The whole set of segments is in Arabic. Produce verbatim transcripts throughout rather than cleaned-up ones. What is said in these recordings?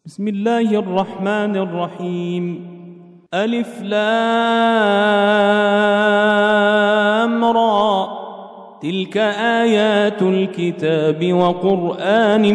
بسم الله الرحمن الرحيم. ألف لام را، تلك آيات الكتاب وقرآن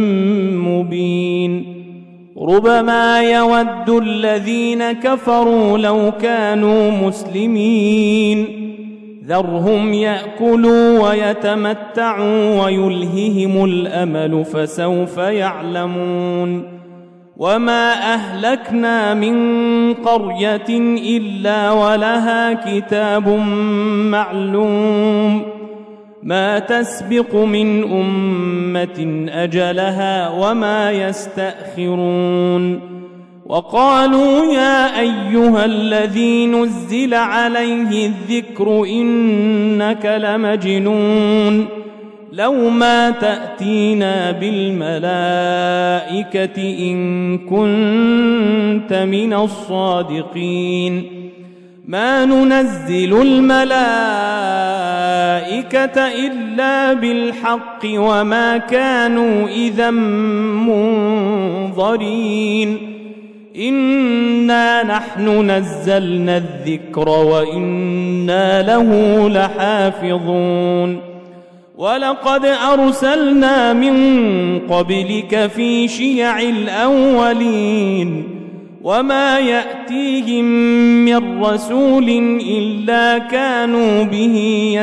مبين. ربما يود الذين كفروا لو كانوا مسلمين، ذرهم يأكلوا ويتمتعوا ويلههم الأمل فسوف يعلمون. وما أهلكنا من قرية إلا ولها كتاب معلوم، ما تسبق من أمة أجلها وما يستأخرون. وقالوا يا أيها الذي نزل عليه الذكر إنك لمجنون، لو ما تأتينا بالملائكة إن كنت من الصادقين. ما ننزل الملائكة إلا بالحق وما كانوا إذا منظرين. إنا نحن نزلنا الذكر وإنا له لحافظون. ولقد أرسلنا من قبلك في شيع الأولين، وما يأتيهم من رسول إلا كانوا به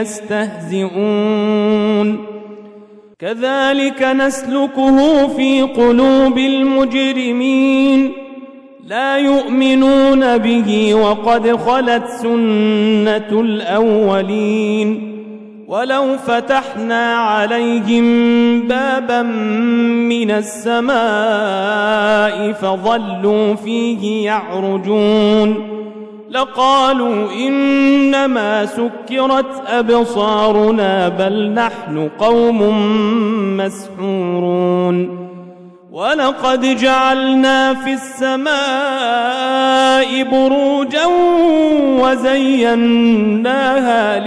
يستهزئون. كذلك نسلكه في قلوب المجرمين، لا يؤمنون به وقد خلت سنة الأولين. ولو فتحنا عليهم بابا من السماء فظلوا فيه يعرجون لقالوا إنما سكرت أبصارنا بل نحن قوم مسحورون. ولقد جعلنا في السماء بروجا وزيناها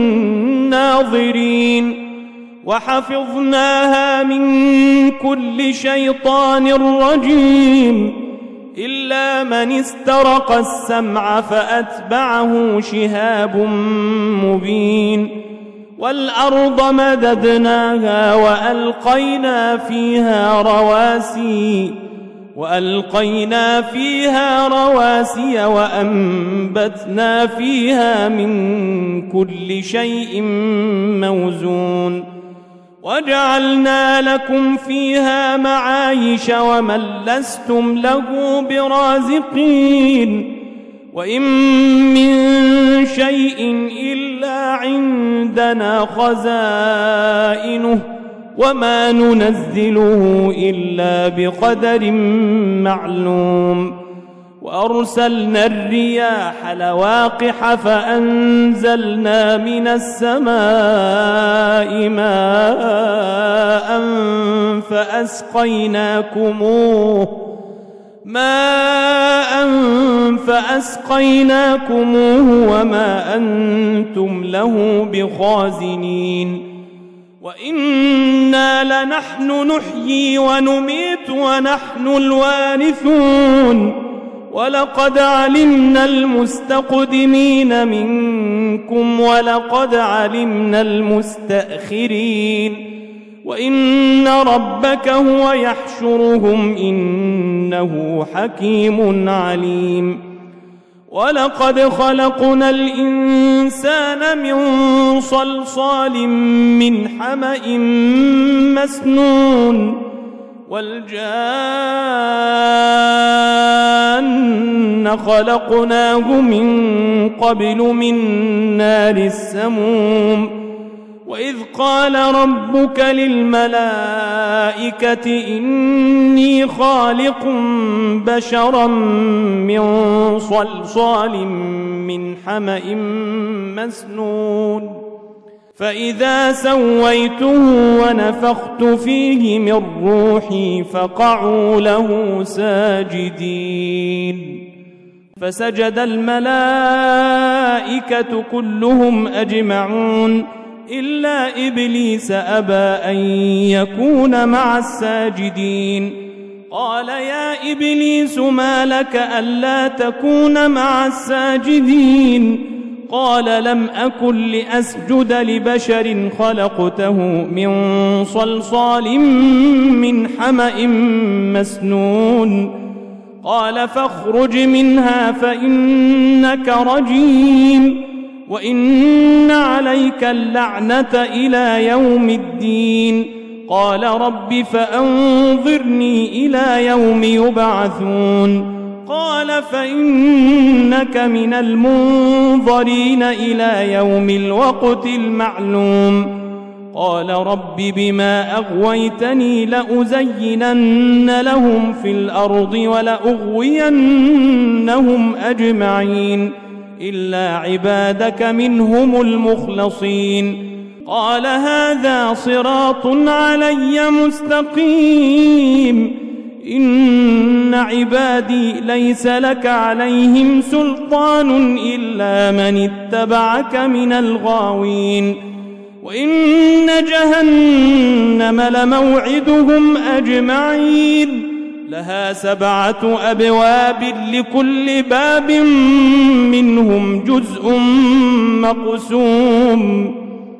للناظرين وحفظناها من كل شيطان رجيم إلا من استرق السمع فأتبعه شهاب مبين. والأرض مددناها وألقينا فيها رواسي وألقينا فيها رواسي وأنبتنا فيها من كل شيء موزون. وجعلنا لكم فيها معايش ومن لستم له برازقين. وإن من شيء إلا عندنا خزائنه وما ننزله إلا بقدر معلوم. وأرسلنا الرياح لواقح فأنزلنا من السماء ماء فأسقيناكموه ماء فأسقيناكموه وما أنتم له بخازنين. وإنا لنحن نحيي ونميت ونحن الوارثون. ولقد علمنا المستقدمين منكم ولقد علمنا المستأخرين. وإن ربك هو يحشرهم إنه حكيم عليم. ولقد خلقنا الإنسان من صلصال من حمأ مسنون والجان خلقناه من قبل من نار السموم. وإذ قال ربك للملائكة إني خالق بشرا من صلصال من حمأ مسنون فإذا سويته ونفخت فيه من روحي فقعوا له ساجدين. فسجد الملائكة كلهم أجمعون إلا إبليس أبى أن يكون مع الساجدين. قال يا إبليس ما لك ألا تكون مع الساجدين قال لم أكن لأسجد لبشر خلقته من صلصال من حمأ مسنون قال فاخرج منها فإنك رجيم وإن عليك اللعنة إلى يوم الدين قال رب فأنظرني إلى يوم يبعثون قال فإنك من المنظرين إلى يوم الوقت المعلوم قال رب بما أغويتني لأزينن لهم في الأرض ولأغوينهم أجمعين إلا عبادك منهم المخلصين قال هذا صراط علي مستقيم إن عبادي ليس لك عليهم سلطان إلا من اتبعك من الغاوين وإن جهنم لموعدهم أجمعين لها سبعة أبواب لكل باب منهم جزء مقسوم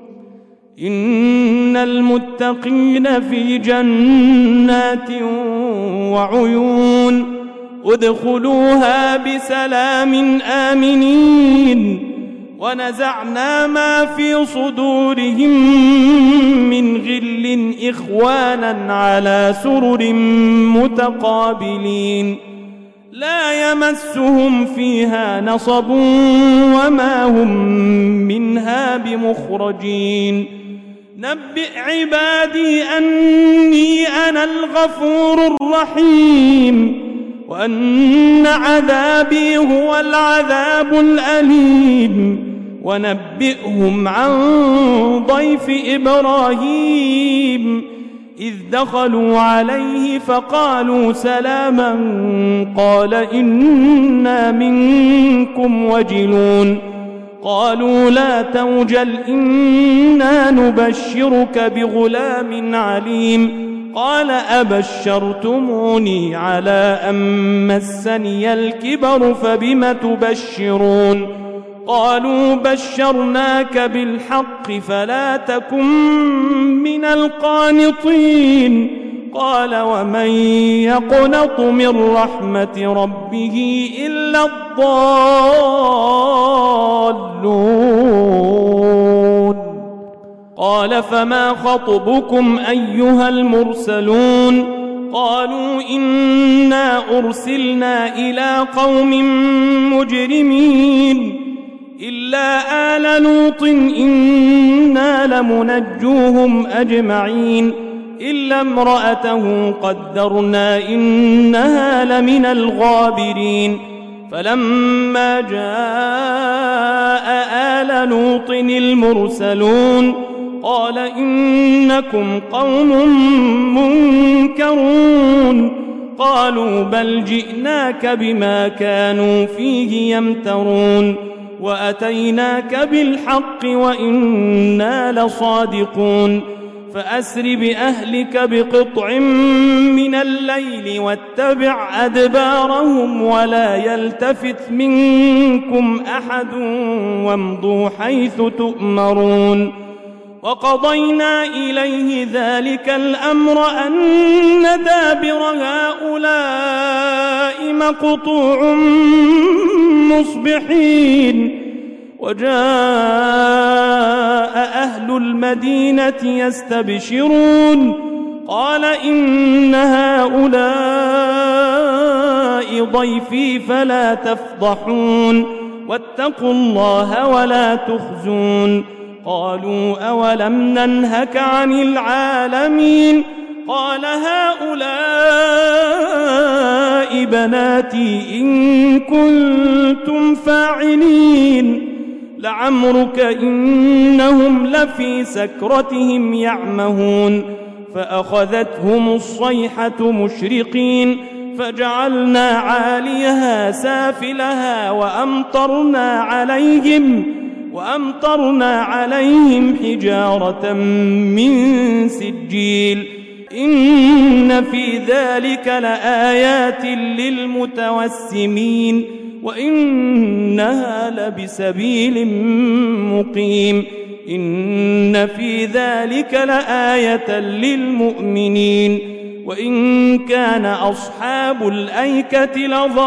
إن المتقين في جنات وعيون ادخلوها بسلام آمنين ونزعنا ما في صدورهم من غل إخوانا على سرر متقابلين لا يمسهم فيها نصب وما هم منها بمخرجين نبئ عبادي أني أنا الغفور الرحيم وأن عذابي هو العذاب الأليم ونبئهم عن ضيف إبراهيم إذ دخلوا عليه فقالوا سلاما قال إنا منكم وجلون قالوا لا توجل إنا نبشرك بغلام عليم قال أبشرتموني على أن مسني الكبر فبم تبشرون قالوا بشرناك بالحق فلا تكن من القانطين قال ومن يقنط من رحمة ربه إلا الضالون قال فما خطبكم أيها المرسلون قالوا إنا أرسلنا إلى قوم مجرمين إلا آل لوط إنا لمنجوهم أجمعين إلا امرأته قدرنا إنها لمن الغابرين فلما جاء آل لوط المرسلون قال إنكم قوم منكرون قالوا بل جئناك بما كانوا فيه يمترون وأتيناك بالحق وإنا لصادقون فأسر بأهلك بقطع من الليل واتبع أدبارهم ولا يلتفت منكم أحد وامضوا حيث تؤمرون وقضينا إليه ذلك الأمر أن دابر هؤلاء مقطوع مصبحين وجاء أهل المدينة يستبشرون قال إن هؤلاء ضيفي فلا تفضحون واتقوا الله ولا تخزون قالوا أولم ننهك عن العالمين قال هؤلاء بناتي إن كنتم فاعلين لعمرك إنهم لفي سكرتهم يعمهون فأخذتهم الصيحة مشرقين فجعلنا عاليها سافلها وأمطرنا عليهم وأمطرنا عليهم حجارة من سجيل إن في ذلك لآيات للمتوسمين وإنها لبسبيل مقيم إن في ذلك لآية للمؤمنين وإن كان أصحاب الأيكة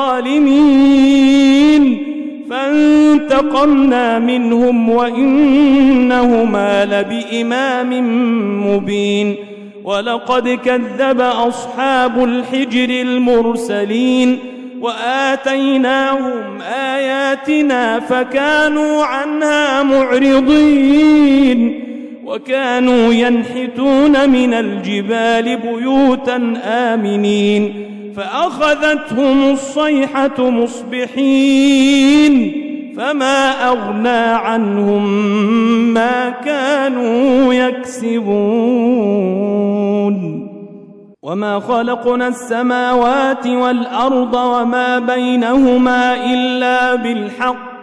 لظالمين فانتقمنا منهم وإنهما لبإمام مبين ولقد كذب أصحاب الحجر المرسلين وآتيناهم آياتنا فكانوا عنها معرضين وكانوا ينحتون من الجبال بيوتا آمنين فأخذتهم الصيحة مصبحين فما أغنى عنهم ما كانوا يكسبون وما خلقنا السماوات والأرض وما بينهما إلا بالحق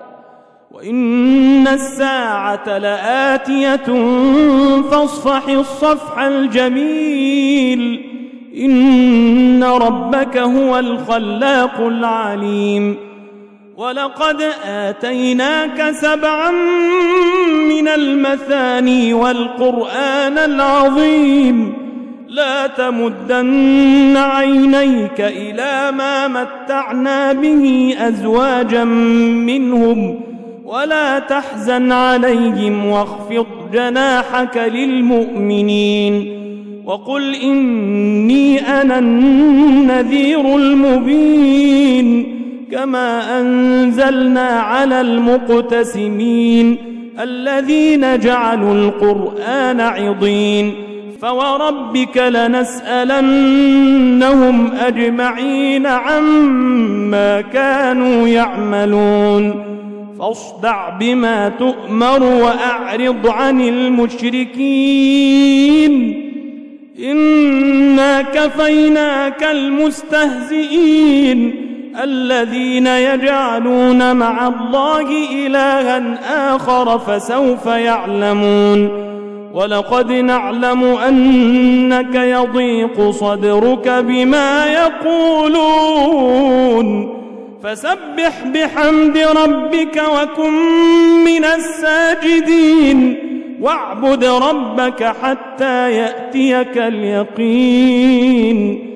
وإن الساعة لآتية فاصفح الصفح الجميل إن ربك هو الخلاق العليم ولقد آتيناك سبعا من المثاني والقرآن العظيم لا تمدن عينيك إلى ما متعنا به أزواجا منهم ولا تحزن عليهم واخفض جناحك للمؤمنين وقل إني أنا النذير المبين كما أنزلنا على المقتسمين الذين جعلوا القرآن عضين فوربك لنسألنهم أجمعين عما كانوا يعملون فاصدع بما تؤمر وأعرض عن المشركين إنا كفيناك المستهزئين الذين يجعلون مع الله إلها آخر فسوف يعلمون ولقد نعلم أنك يضيق صدرك بما يقولون فسبح بحمد ربك وكن من الساجدين واعبد ربك حتى يأتيك اليقين